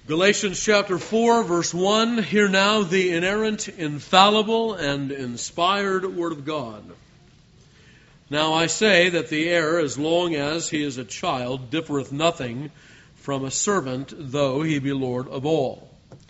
Galatians chapter 4, verse 1, hear now the inerrant, infallible, and inspired Word of God. Now I say that the heir, as long as he is a child, differeth nothing from a servant, though he be Lord of all,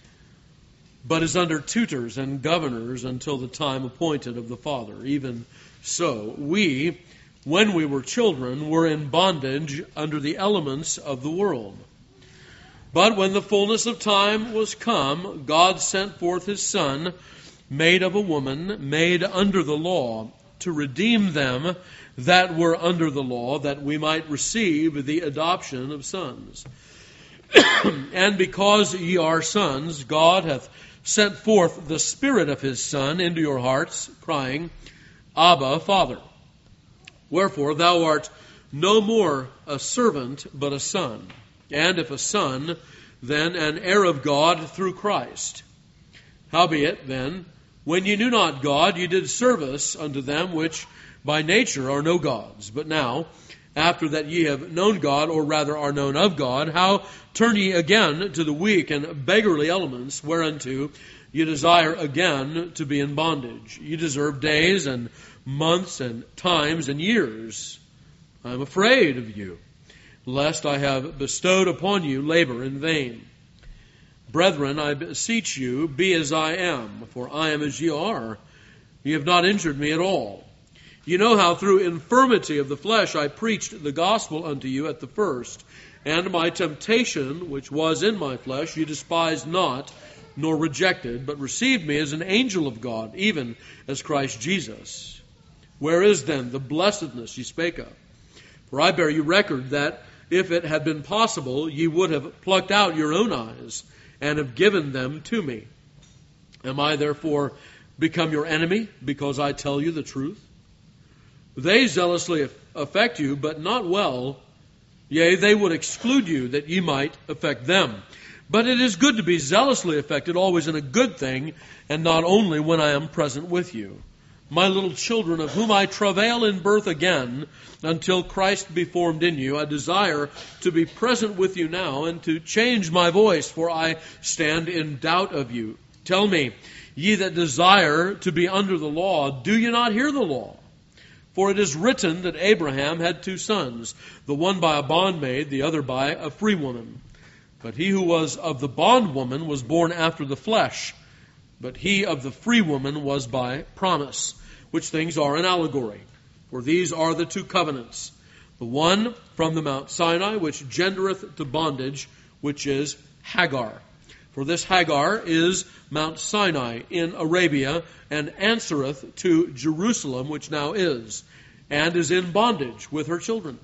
but is under tutors and governors until the time appointed of the Father. Even so, we, when we were children, were in bondage under the elements of the world. But when the fullness of time was come, God sent forth His Son, made of a woman, made under the law, to redeem them that were under the law, that we might receive the adoption of sons. And because ye are sons, God hath sent forth the Spirit of His Son into your hearts, crying, Abba, Father. Wherefore thou art no more a servant, but a son. And if a son, then an heir of God through Christ. Howbeit, then, when ye knew not God, ye did service unto them which by nature are no gods. But now, after that ye have known God, or rather are known of God, how turn ye again to the weak and beggarly elements, whereunto ye desire again to be in bondage? Ye deserve days and months and times and years. I am afraid of you, lest I have bestowed upon you labor in vain. Brethren, I beseech you, be as I am, for I am as ye are. Ye have not injured me at all. You know how through infirmity of the flesh I preached the gospel unto you at the first, and my temptation, which was in my flesh, ye despised not, nor rejected, but received me as an angel of God, even as Christ Jesus. Where is then the blessedness ye spake of? For I bear you record that, if it had been possible, ye would have plucked out your own eyes, and have given them to me. Am I therefore become your enemy, because I tell you the truth? They zealously affect you, but not well. Yea, they would exclude you, that ye might affect them. But it is good to be zealously affected, always in a good thing, and not only when I am present with you. My little children, of whom I travail in birth again, until Christ be formed in you, I desire to be present with you now, and to change my voice, for I stand in doubt of you. Tell me, ye that desire to be under the law, do ye not hear the law? For it is written that Abraham had two sons, the one by a bondmaid, the other by a free woman. But he who was of the bondwoman was born after the flesh, but he of the free woman was by promise, which things are an allegory. For these are the two covenants, the one from the Mount Sinai, which gendereth to bondage, which is Hagar. For this Hagar is Mount Sinai in Arabia, and answereth to Jerusalem, which now is, and is in bondage with her children.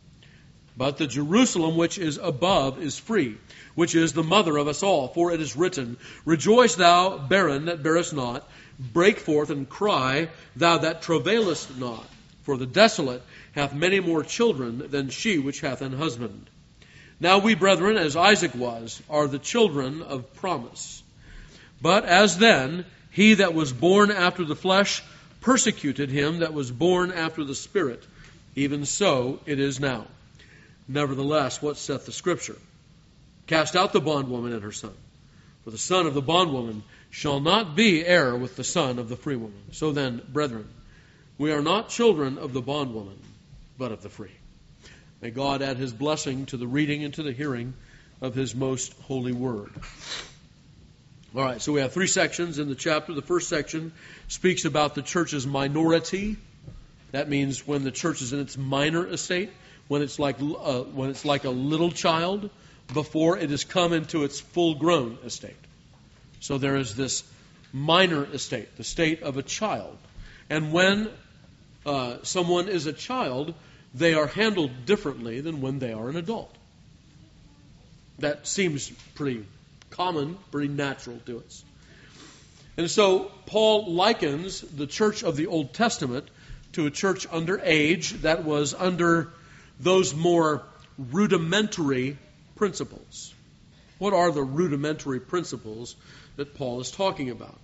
But the Jerusalem which is above is free, which is the mother of us all. For it is written, Rejoice thou, barren that bearest not, break forth and cry, thou that travailest not. For the desolate hath many more children than she which hath an husband. Now we, brethren, as Isaac was, are the children of promise. But as then, he that was born after the flesh persecuted him that was born after the Spirit, even so it is now. Nevertheless, what saith the Scripture? Cast out the bondwoman and her son, for the son of the bondwoman shall not be heir with the son of the free woman. So then, brethren, we are not children of the bondwoman, but of the free. May God add His blessing to the reading and to the hearing of His most holy word. All right, so we have three sections in the chapter. The first section speaks about the church's minority. That means when the church is in its minor estate, when it's like a little child before it has come into its full-grown estate. So there is this minor estate, the state of a child. And when someone is a child, they are handled differently than when they are an adult. That seems pretty common, pretty natural to us. And so Paul likens the church of the Old Testament to a church under age that was under those more rudimentary principles. What are the rudimentary principles that Paul is talking about?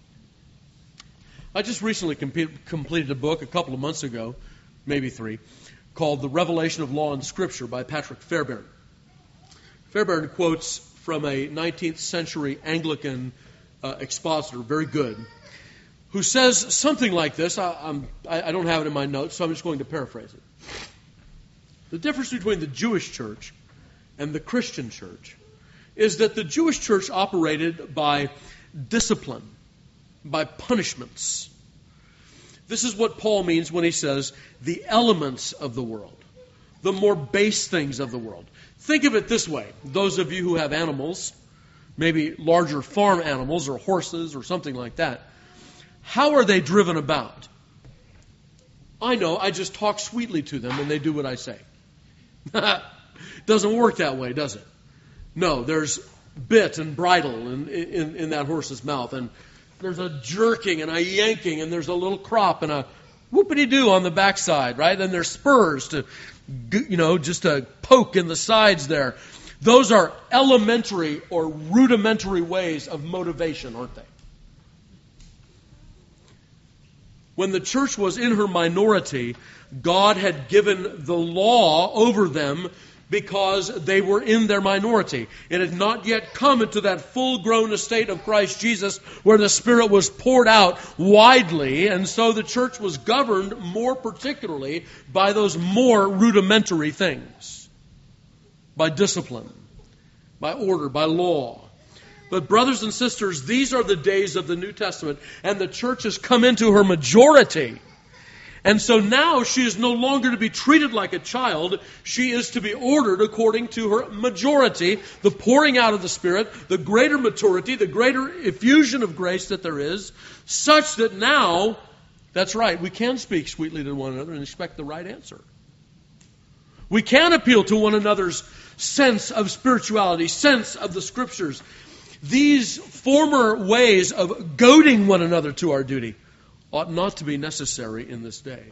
I just recently completed a book a couple of months ago, maybe 3, called The Revelation of Law and Scripture by Patrick Fairbairn. Fairbairn quotes from a 19th century Anglican expositor, very good, who says something like this. I don't have it in my notes, so I'm just going to paraphrase it. The difference between the Jewish church and the Christian church is that the Jewish church operated by discipline, by punishments. This is what Paul means when he says the elements of the world, the more base things of the world. Think of it this way. Those of you who have animals, maybe larger farm animals or horses or something like that, how are they driven about? I know, I just talk sweetly to them and they do what I say. Doesn't work that way, does it? No, there's bit and bridle in that horse's mouth, and there's a jerking and a yanking, and there's a little crop and a whoopity-doo on the backside, right? And there's spurs to, just to poke in the sides there. Those are elementary or rudimentary ways of motivation, aren't they? When the church was in her minority, God had given the law over them because they were in their minority. It had not yet come into that full-grown estate of Christ Jesus where the Spirit was poured out widely, and so the church was governed more particularly by those more rudimentary things. By discipline, by order, by law. But brothers and sisters, these are the days of the New Testament, and the church has come into her majority. And so now she is no longer to be treated like a child. She is to be ordered according to her majority, the pouring out of the Spirit, the greater maturity, the greater effusion of grace that there is, such that now, that's right, we can speak sweetly to one another and expect the right answer. We can appeal to one another's sense of spirituality, sense of the Scriptures. These former ways of goading one another to our duty ought not to be necessary in this day.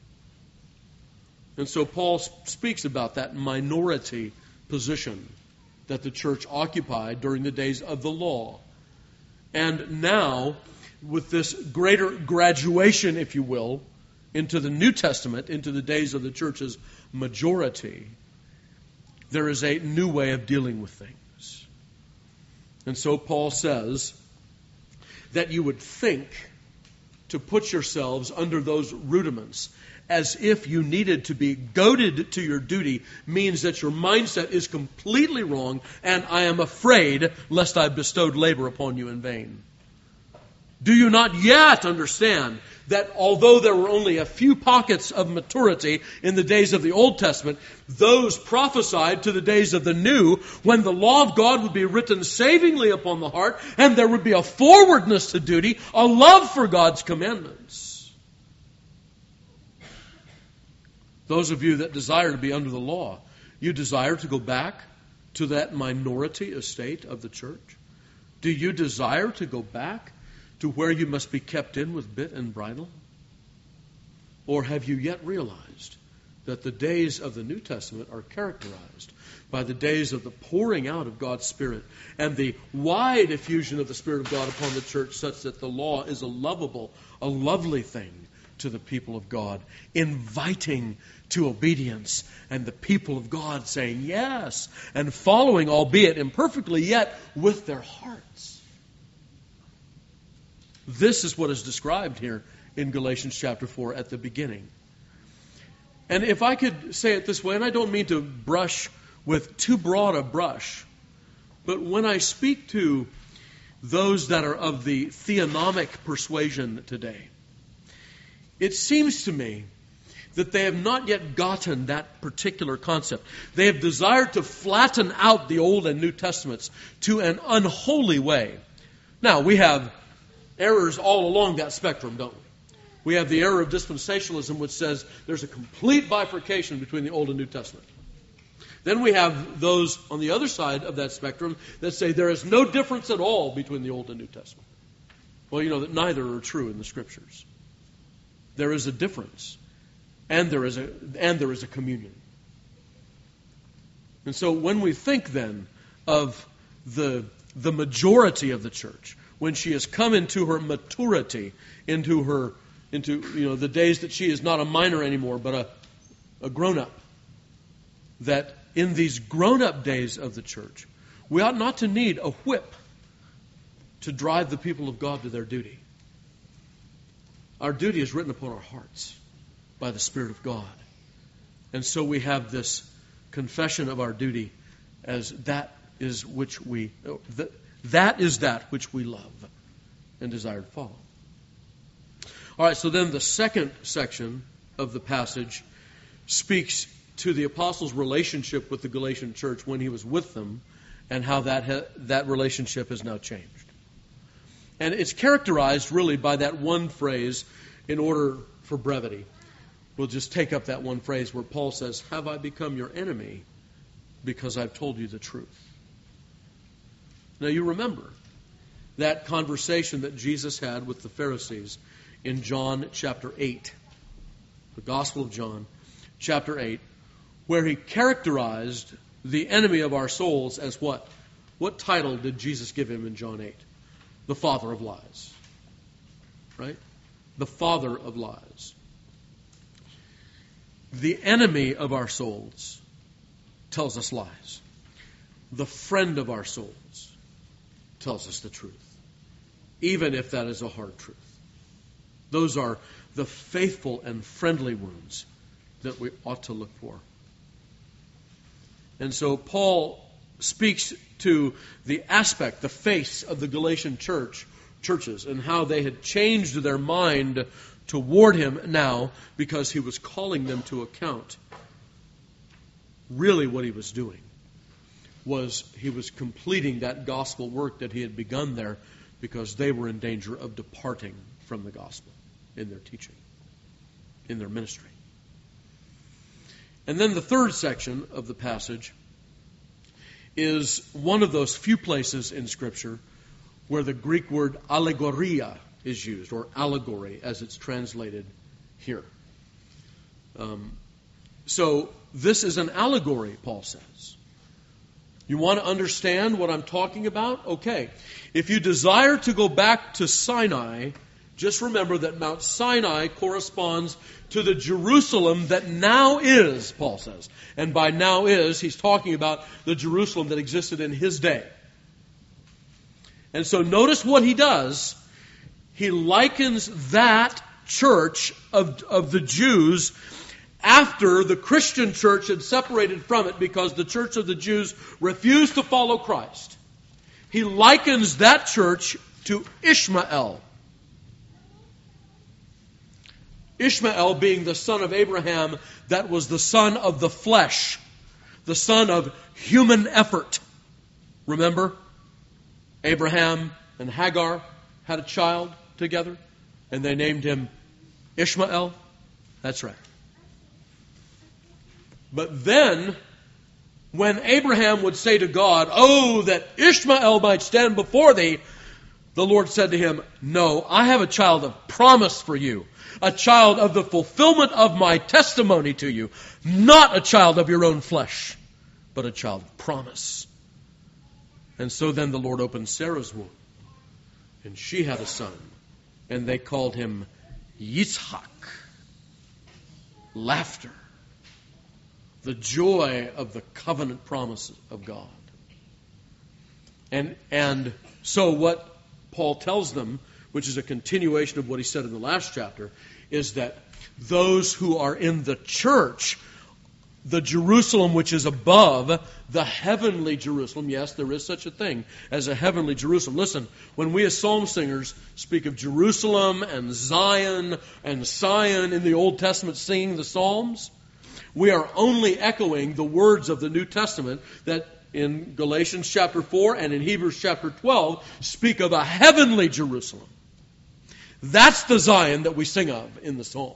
And so Paul speaks about that minority position that the church occupied during the days of the law. And now, with this greater graduation, if you will, into the New Testament, into the days of the church's majority, there is a new way of dealing with things. And so Paul says that you would think to put yourselves under those rudiments as if you needed to be goaded to your duty means that your mindset is completely wrong, and I am afraid lest I bestowed labor upon you in vain. Do you not yet understand that although there were only a few pockets of maturity in the days of the Old Testament, those prophesied to the days of the New, when the law of God would be written savingly upon the heart, and there would be a forwardness to duty, a love for God's commandments. Those of you that desire to be under the law, you desire to go back to that minority estate of the church? Do you desire to go back to where you must be kept in with bit and bridle? Or have you yet realized that the days of the New Testament are characterized by the days of the pouring out of God's Spirit and the wide effusion of the Spirit of God upon the church, such that the law is a lovely thing to the people of God, inviting to obedience, and the people of God saying yes and following, albeit imperfectly, yet with their hearts. This is what is described here in Galatians chapter 4 at the beginning. And if I could say it this way, and I don't mean to brush with too broad a brush, but when I speak to those that are of the theonomic persuasion today, it seems to me that they have not yet gotten that particular concept. They have desired to flatten out the Old and New Testaments to an unholy way. Now, we have errors all along that spectrum, don't we? We have the error of dispensationalism, which says there's a complete bifurcation between the Old and New Testament. Then we have those on the other side of that spectrum that say there is no difference at all between the Old and New Testament. Well, you know that neither are true in the Scriptures. There is a difference, and there is a communion. And so when we think then of the majority of the church, when she has come into her maturity, into the days that she is not a minor anymore, but a grown-up, that in these grown-up days of the church, We ought not to need a whip to drive the people of God to their duty. Our duty is written upon our hearts by the Spirit of God. And so we have this confession of our duty as that is that which we love and desire to follow. All right, so then the second section of the passage speaks to the apostles' relationship with the Galatian church when he was with them, and how that relationship has now changed. And it's characterized really by that one phrase. In order for brevity, we'll just take up that one phrase where Paul says, "Have I become your enemy because I've told you the truth?" Now you remember that conversation that Jesus had with the Pharisees in John chapter 8, the Gospel of John chapter 8, where he characterized the enemy of our souls as what? What title did Jesus give him in John 8? The father of lies. Right? The father of lies. The enemy of our souls tells us lies. The friend of our souls tells us the truth, even if that is a hard truth. Those are the faithful and friendly wounds that we ought to look for. And so Paul speaks to the aspect, the face of the Galatian churches and how they had changed their mind toward him now because he was calling them to account. Really what he was doing was he was completing that gospel work that he had begun there because they were in danger of departing from the gospel in their teaching, in their ministry. And then the third section of the passage is one of those few places in Scripture where the Greek word allegoria is used, or allegory as it's translated here. So this is an allegory, Paul says. You want to understand what I'm talking about? Okay. If you desire to go back to Sinai, just remember that Mount Sinai corresponds to the Jerusalem that now is, Paul says. And by now is, he's talking about the Jerusalem that existed in his day. And so notice what he does. He likens that church of the Jews after the Christian church had separated from it because the church of the Jews refused to follow Christ. He likens that church to Ishmael. Ishmael being the son of Abraham, that was the son of the flesh, the son of human effort. Remember? Abraham and Hagar had a child together, and they named him Ishmael. That's right. But then, when Abraham would say to God, "Oh, that Ishmael might stand before thee," the Lord said to him, "No, I have a child of promise for you, a child of the fulfillment of my testimony to you, not a child of your own flesh, but a child of promise." And so then the Lord opened Sarah's womb, and she had a son, and they called him Yitzhak. Laughter. The joy of the covenant promises of God. And so what Paul tells them, which is a continuation of what he said in the last chapter, is that those who are in the church, the Jerusalem which is above, the heavenly Jerusalem, yes, there is such a thing as a heavenly Jerusalem. Listen, when we as psalm singers speak of Jerusalem and Zion and Sion in the Old Testament singing the Psalms, we are only echoing the words of the New Testament that in Galatians chapter 4 and in Hebrews chapter 12 speak of a heavenly Jerusalem. That's the Zion that we sing of in the Psalms.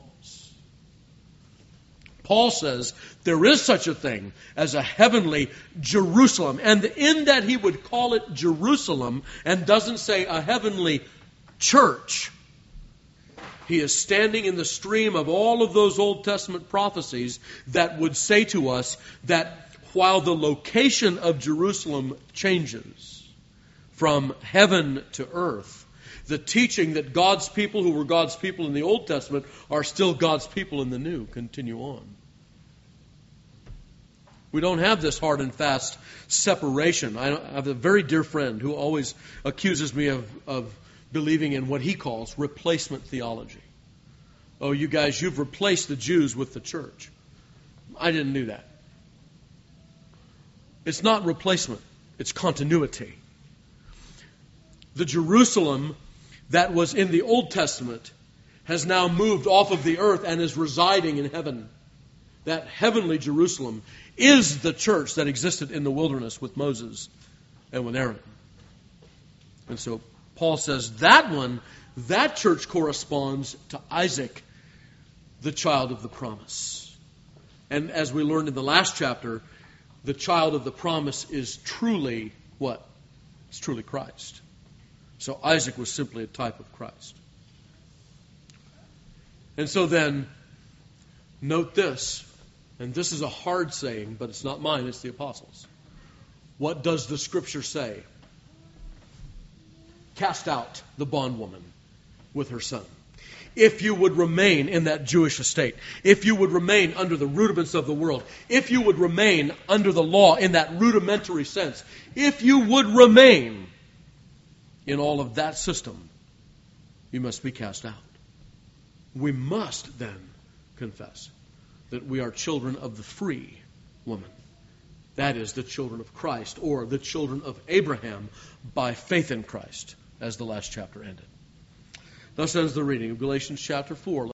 Paul says there is such a thing as a heavenly Jerusalem. And in that he would call it Jerusalem and doesn't say a heavenly church, he is standing in the stream of all of those Old Testament prophecies that would say to us that while the location of Jerusalem changes from heaven to earth, the teaching that God's people who were God's people in the Old Testament are still God's people in the New continue on. We don't have this hard and fast separation. I have a very dear friend who always accuses me of believing in what he calls replacement theology. Oh, you guys, you've replaced the Jews with the church. I didn't do that. It's not replacement. It's continuity. The Jerusalem that was in the Old Testament has now moved off of the earth and is residing in heaven. That heavenly Jerusalem is the church that existed in the wilderness with Moses and with Aaron. And so Paul says that church corresponds to Isaac, the child of the promise. And as we learned in the last chapter, the child of the promise is truly what? It's truly Christ. So Isaac was simply a type of Christ. And so then, note this, and this is a hard saying, but it's not mine, it's the apostles'. What does the Scripture say? Cast out the bondwoman with her son. If you would remain in that Jewish estate, if you would remain under the rudiments of the world, if you would remain under the law in that rudimentary sense, if you would remain in all of that system, you must be cast out. We must then confess that we are children of the free woman. That is, the children of Christ, or the children of Abraham by faith in Christ, as the last chapter ended. Thus ends the reading of Galatians chapter 4.